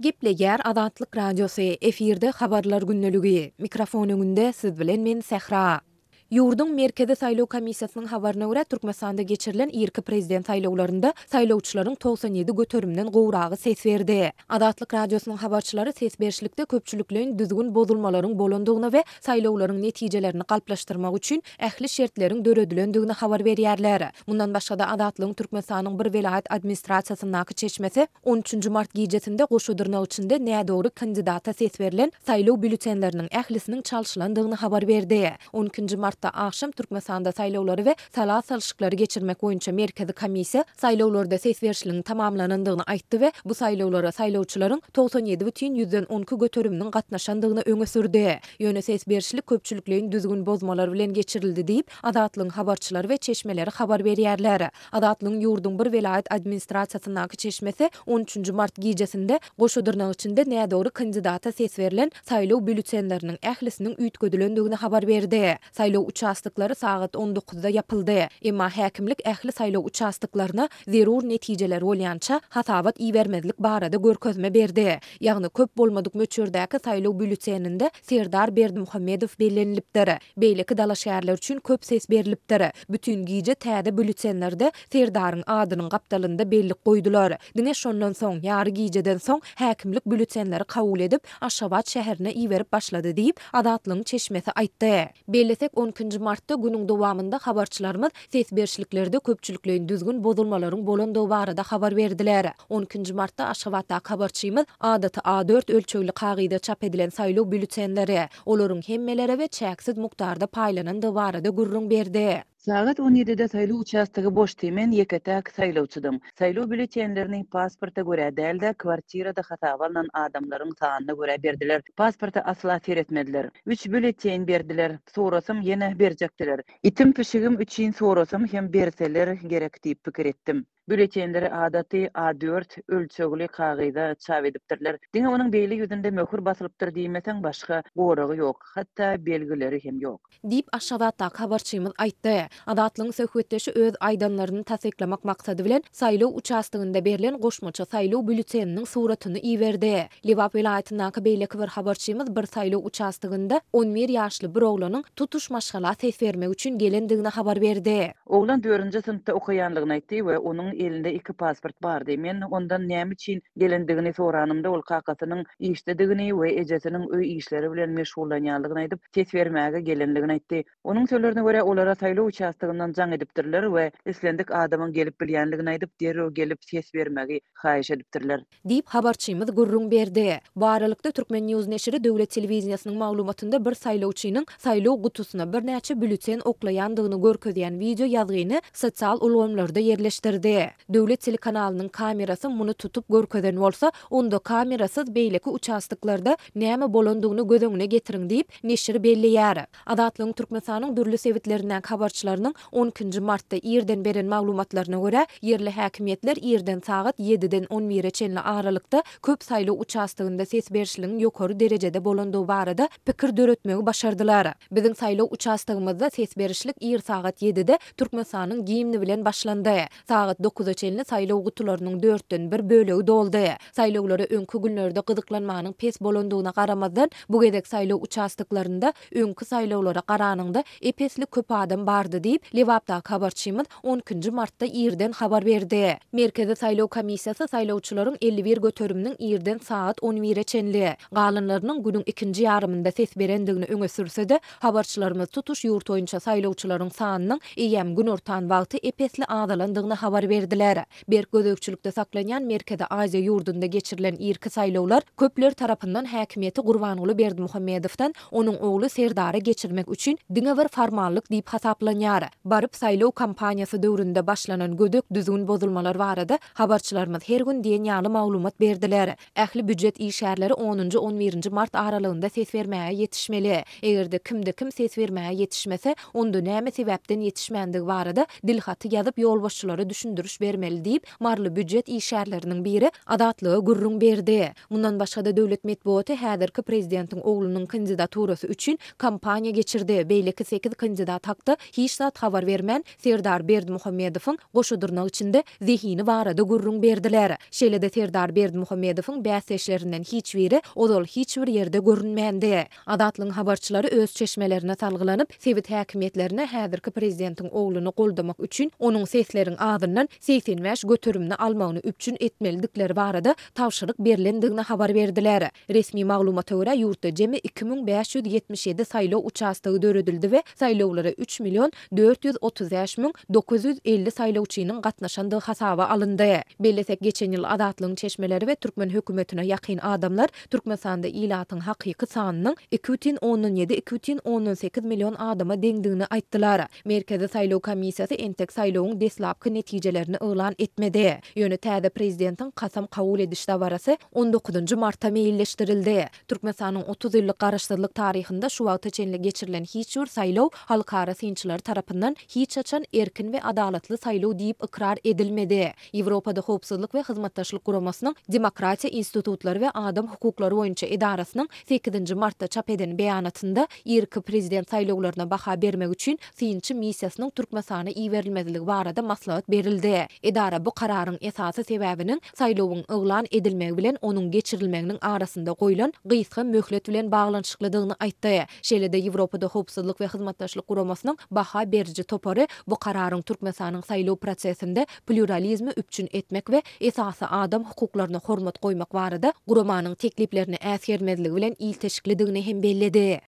Gepleger Adatlyk Radiosu efirde habarlar günneligi. Mikrofon öňünde siz bilen men Sehra. Yurdun Merkezi Saýlaw Komissiýasynyň habaryna görä Türkmenistanda geçirilen irki prezident saýlawlarynda saýlawçylaryň 97 götürümden gowragy ses berdi. Adatlyk Radiosynyň habarçylary ses berişlikde köpçüliklerin düzgün bozulmalaryň bolandygyny we saýlawlaryň netijelerini galplaşdyrmak üçin ähli şertleriň döredilendigini habar berýärler. Mundan başga da Adatlygyň Türkmenistanyň bir vilayet administrasiýasyndaky çeşmesi 13 mart gijesinde goşudurnak içinde nädogry kandidata ses berilen saýlaw bültenleriniň ählisiniň çalşylandygyny habar berdi. 12 Martda akşam Türkmenistanda saýlawlary we salat salşyklary geçirmek boýunça merkezi komissiýa saýlawlarda ses berişliginiň tamamlanandygyny aýtdy we bu saýlawlara saýlawçylaryň 97,10 götürüminiň gatnaşandygyny öňe sürdi. Ýöne ses berişlik köpçüliklerin düzgün bozmalary bilen geçirildi diýip Adatlygyň habarçylary we çeşmeleri habar berýärler. Adatlygyň ýurdun bir vilayet administrasiýasyndaky çeşmesi 13 Mart gijesinde goşudurnak içinde nädogry kandidata ses berilen saýlaw bültenleriniň ählisiniň üýtgedilendigini habar berdi. Saýlaw uçastyklary saat 19-da yapyldy. Emma häkimlik ähli saýlaw uçastyklaryna zerur netijeler bolýança hasabat iýermezlik barada görkezme berdi. Ýagny köp bolmadyk möçürdäki saýlaw bülteninde Serdar Berdimuhammedow bellenilipdir. Beýleki dala şäherler üçin köp ses berilipdir. Bütün gije täze bültenlerde Serdaryň adynyň gapdalynda bellik goýdular. Dine şondan soň ýary gijeden soň häkimlik bültenleri kabul edip Aşgabat şäherine iýerip başlady diýip Adatlygyň çeşmesi aýtdy. Bellesek 12 Martda günüň dowamında habarçylarymyz ses berişliklerde köpçüliklerin düzgün bozulmalaryň bolandygy barada habar berdiler. 12 Martda Aşgabatda habarçymyz adaty A4 ölçeğli kagyda çap edilen saýlaw bültenleri, olaryň hemmeleri we çäksiz mukdarda paýlanandygy barada gurrun berdi. Saat 17-de saýlaw uçastygy boş temen ýeketäk saýlawçydym. Saýlaw bültenlerini pasporta görä dälde kwartirada hasap alınan adamlaryň sanyna görä berdiler. Pasporta asla teretmediler. 3 bülten berdiler. Sorasym ýene berjekdiler. Itim pişigim üçin sorasym hem berseler gerek diýip pikir etdim. Bültenleri adaty A4 ölçegli kagyda çap edipdirler. Diňe onuň beýli ýüzünde möhür basylypdyr diýmesen başga goragy ýok, hatda belgileri hem ýok. Diýip Aşgabatda habarçymyz aýtdy. Adatlygyň söhbetdeşi öz aýdanlaryny tasdiklamak maksady bilen saýlaw uçastygynda berilen goşmaça saýlaw bülteniniň suratyny iýerdi. Liwap vilayatynyň beýleki bir habarçymyz bir saýlaw uçastygynda 11 ýaşly bir oglanyň tutuş maşgala ses bermek üçin gelendigini habar berdi. Oglan 4-nji synpda okuýanlygyny aýtdy we onuň elinde 2 pasport bardy. Men ondan näme üçin gelendigini soranymda ol kakasynyň işledigini we ejesiniň öý işleri bilen meşgullanýanlygyny aýdyp ses bermäge gelenligini aýtdy. Onuň sözlerine görä olara saýlaw uçastygyndan jaň edipdirler we islendik adamyň gelip bilýänligini aýdyp derrew gelip ses bermäge haýyş edipdirler. Diýip habarçymyz gurrun berdi. Baralykda Türkmen News neşri döwlet telewiziýasynyň maglumatynda bir saýlawçynyň saýlaw gutusuna bir näçe bülten oklaýandygyny görkezýän video ýazgyny sosial ulgamlarda ýerleşdirdi. Döwlet telekanalynyň kamerasy muny tutup görkezen bolsa, onda kamerasyz beýleki uçastyklarda näme bolandygyny göz getiriň diýip neşri belleýär. Adatlygyň Türkmenistanyň dürli sewitlerinden habarçylarynyň 12 Martda ýerden beren maglumatlaryna görä, ýerli häkimiýetler ýerden saat 7-den 11-e çenli aralykda köp saýlaw uçastygynda ses berişliginiň ýokary derejede bolandygy barada pikir döretmegi başardylar. Biziň saýlaw uçastygymyzda ses berişlik ýer saat 7-de Türkmenistanyň gimni bilen başlandy. Saat 9-a çenli saýlaw gutularynyň 4-den 1 bölegi doldy. Saýlawlara öňkü günlerde gyzyklanmanyň pes bolandygyna garamazdan bu gedek saýlaw uçastyklarynda öňkü saýlawlara garanyňda epesli köp adam bardy diýip Liwapda habarçymyz 12 Martda ýerden habar berdi. Merkezi Saýlaw Komissiýasy saýlawçylaryň 51 götürüminiň ýerden saat 11-e çenli galanlarynyň günüň ikinji ýarymynda ses berendigini öňe sürse-de, habarçylarymyz tutuş ýurt boýunça saýlawçylaryň sanynyň eýem gün ortan wagty epesli azalandygyny habar berdiler. Berk gözegçilikde saklanýan Merkezi Aziýa ýurdunda geçirilen irki saýlawlar köpler tarapyndan häkimiýeti Gurbanuly Berdimuhammedowdan onuň ogly Serdary geçirmek üçin diňe bir formallyk diýip hasaplanýar. Baryp saýlaw kampaniýasy döwründe başlanan gödök düzgün bozulmalar barada habarçylarymyz her gün diýen ýaly maglumat berdiler. Ähli büdjet işgärleri 10-11 Mart aralygynda ses bermäge ýetişmeli. Egerde kim ses bermäge ýetişmese, onda näme sebäpden ýetişmendigi barada dilhaty ýazyp ýolbaşçylary düşündürüş uluş bermeli diýip marly büdjet işärleriniň biri adatlygy gurrun berdi. Mundan başga da döwlet medeniýeti häzirki prezidentiň oglunyň kandidaturasy üçin kampaniýa geçirdi. Beýleki 8 kandidat hakda hiç zat habar bermän Serdar Berdimuhammedowyň goşudurnagy içinde zehini barada gurrun berdiler. Şeýle-de Serdar Berdimuhammedowyň bäsleşlerinden hiç biri odol hiç bir ýerde görünmändi. Adatlyň habarçylary öz çeşmelerine salgylanyp, Sewit häkimetlerine häzirki prezidentiň ogluny goldamak üçin onuň seslerin ağzyndan 85 götürümni almagyny üçin etmelikleri barada tawşyryk berilendigini habar berdiler. Resmi maglumata görä ýurtda jemi 2577 saýlaw uçastygy döredildi we saýlawlara 3.435.950 saýlawçynyň gatnaşandygy hasaba alyndy. Belesek geçen ýyl adatlyň çeşmeleri we Türkmen hökümetine ýakyn adamlar Türkmenistanda ilatyň hakyky sanynyň 2,17-2,18 million adama deňdigini aýtdylar. Merkezi saýlaw komissiýasy entek saýlawyň deslapky netijelerini elan etmedi. Ýöne täze prezidentiň kasam kabul ediş dabarasy 19 martda meýilleşdirildi. Türkmenistanyň 30 ýyllyk garaşdyrlyk taryhynda şu wagta çenli geçirilen hiç bir saýlaw halkara synçylar tarapyndan hiç açan erkin we adalatly saýlaw diýip ikrar edilmedi. Ýewropada howpsuzlyk we hyzmatdaşlyk guramasynyň Demokratiýa institutlary we adam hukuklary boýunça edarasynyň 8 martda çap eden beýanatynda ýerki prezident saýlawlaryna baha bermek üçin synçy missiýasynyň Türkmenistana iýerilmezligi barada maslahat berildi. Edara bu kararyň esasy sebäbiniň saýlawyň elan edilmegi bilen onuň geçirilmeginiň arasynda goýulan gysga möhlet bilen baglanyşyklydygyny aýtdy. Şeýle-de Ýewropada howpsuzlyk we hyzmatdaşlyk guramasynyň baha beriji topary bu kararyň Türkmenistanyň saýlaw prosesinde pluralizmi üpçün etmek we esasy adam hukuklaryna hormat goýmak barada guramanyň tekliplerini äsgermezligi bilen ilteşiklidigini hem belledi.